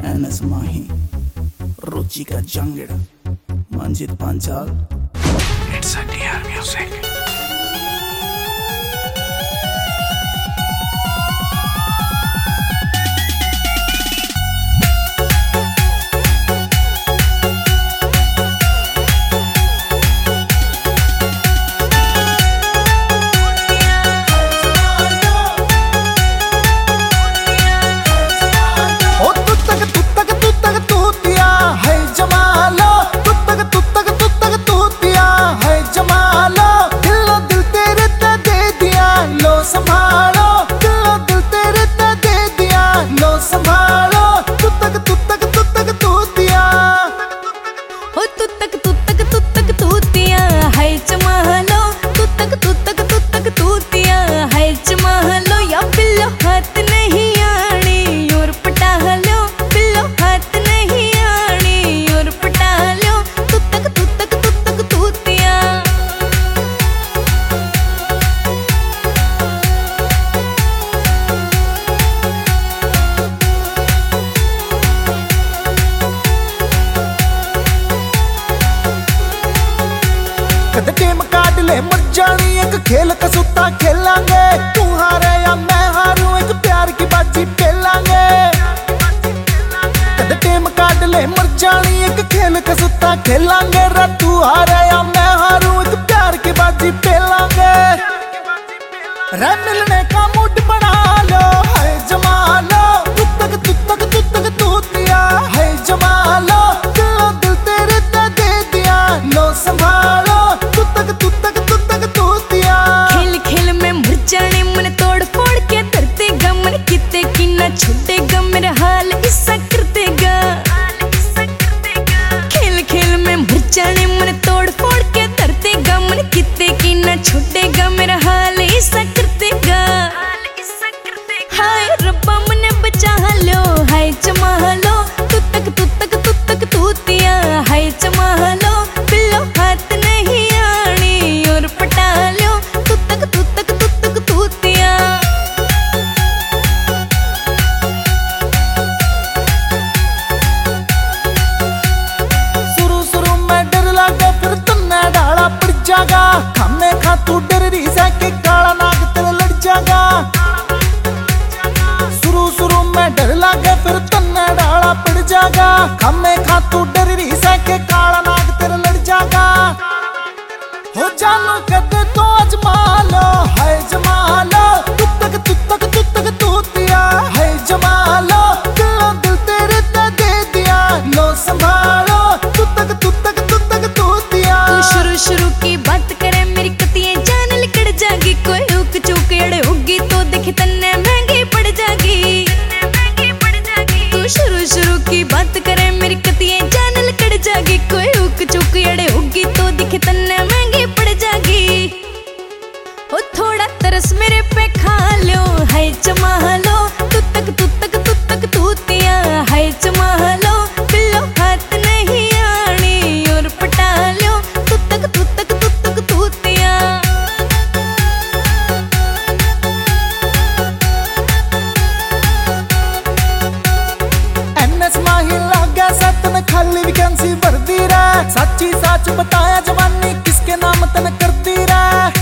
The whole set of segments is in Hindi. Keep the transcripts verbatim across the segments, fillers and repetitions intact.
NS Mahi, Ruchika Jangra, Manjeet Panchal. It's a D R music. Game काट ले मर जानी एक खेल कसूता खेलांगे, तू हारे या मैं हारूं एक प्यार की बाजी खेलांगे। गेम काट ले मर जानी एक खेल कसूता खेलांगे, रे तू हारे या मैं हारूं एक प्यार की बाजी खेलांगे। रे मिलने का मूड बना लो है जमा लो, तू तक तू तक तू तक तूतिया है जमा लो, दिल दिल तेरे ते दे दिया लो संभालो। छूटेगा मेरा हाल ऐसा कर देगा, खेल खेल में मर जाने मन तोड़ फोड़ के धर देगा, मन कितने की ना छूटेगा मेरा हाल ऐसा कर देगा। हाय रब्बा मने बचा लो हाय जमा लो, तू तक तू तक तू तक तूतिया हाय जमा लो, बिल्लो हाथ नहीं आनी और पटा लो, तू तक तू तक तू तक तूतिया। जागा खामे खा तू डर रही के काला नाग तेरे लड़ जागा, शुरू शुरू में डर लागे फिर तन्ने डाला पड़ जागा, खामे खा तू डर रही के काला नाग तेरे लड़ जागा। हो जानू कहते तो अजमा लो है जमा लो, तू तक तू तक तू तक तूतिया है जमा लो, दिल दिल तेरे ते दे दिया लो संभालो, तू तक तू तक तू तक तूतिया। शुरू शुरू की बात करे मेरी कतिये जान लिकड़ जागी, कोई उक चूक अड़े होगी तो देखे तन्ने महंगी पड़ जागी। तू शुरू शुरू की बात करे मेरी कतिये जान लिकड़ जागी, कोई उक चूक अड़े होगी तो देखे तन्ने महंगी पड़ जागी। ओ थोड़ा तरस मेरे पे खा लो है जमा लो, तू तक तू तक तू तक तूतिया है जमा लो, बिल्लो हाथ नहीं आनी और पटा लो, तू तक तू तक तू तक तूतिया। एनएस माही लागे सतन खाली वैकेंसी भरती रहे, सच्ची सच बताया जवानी किसके नाम तन करती रहे।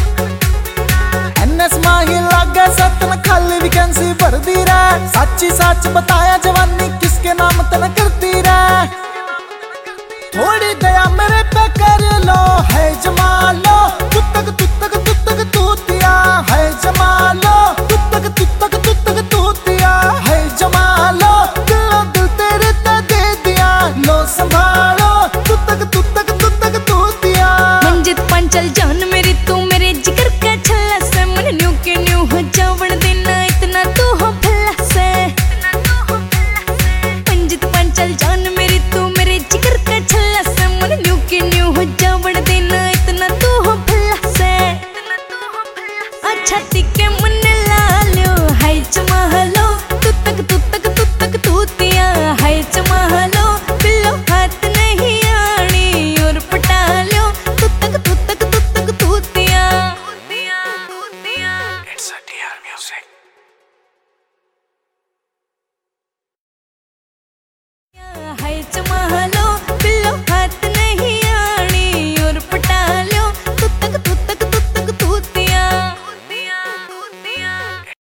एनएस माही लागे सतन खाली वैकेंसी भरती रहे, सच्ची सच बताया जवानी किसके नाम तन करती रहे। थोड़ी दया मेरे पे कर लो है जमा लो, तू तक तू तक तू तक तूतिया है जमा लो, तू तक तू तक तू तक तूतिया है जमा लो, दिल दिल तेरे ते दे दिया लो संभालो, तू तक तू तक तू तक तूतिया। मंजित पांचल जान मेरी तू मेरे जिगर का छल्ला से, मन न्यू के न्यू हो जावण देना इतना तू हो भला से। मंजित पांचल जान